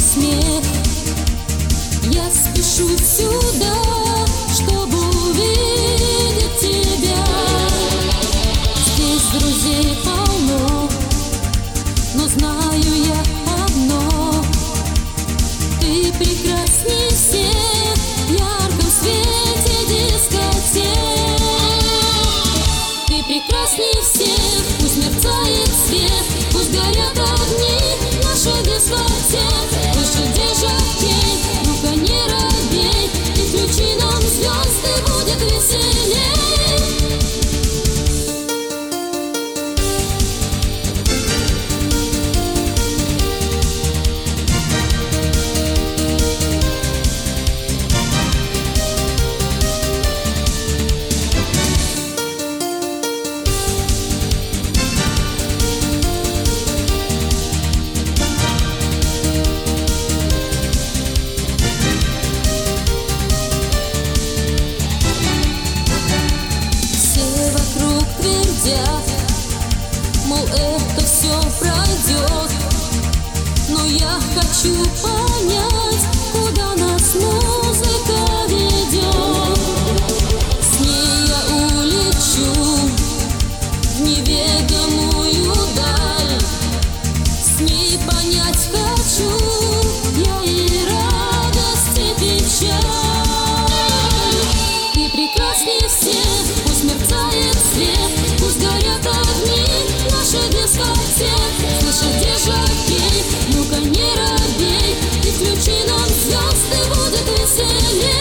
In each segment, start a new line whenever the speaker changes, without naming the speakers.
смех. Я спешу сюда, чтобы увидеть тебя. Здесь друзей полно, но знаю я одно: ты прекрасней всех в ярком свете дискотек. Ты прекрасней всех, пусть мерцает свет, пусть горят огни наших дискотек. Выше держакей, ну-ка не робей, и включи нам звезды, будет веселей. Мол, это все пройдет, но я хочу понять, куда нас музыка ведет. С ней я улечу в неведомую даль, с ней понять хочу я и радость, и печаль. Ты прекрасней всех, пусть мерцает свет, пусть горят огни наших дискотек. Слышь, держакей, ну-ка не робей, и включи нам звезды, будет веселей.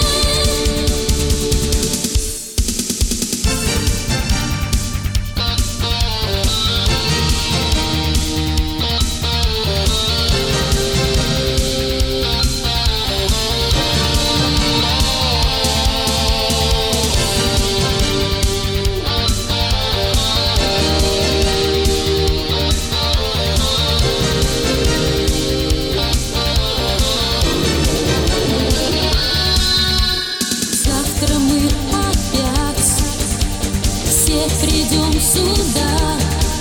Придем сюда,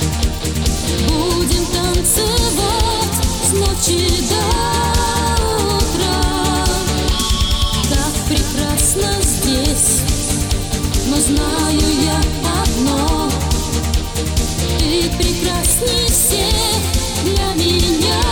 будем танцевать с ночи до утра. Так прекрасно здесь, но знаю я одно: ты прекрасней всех для меня.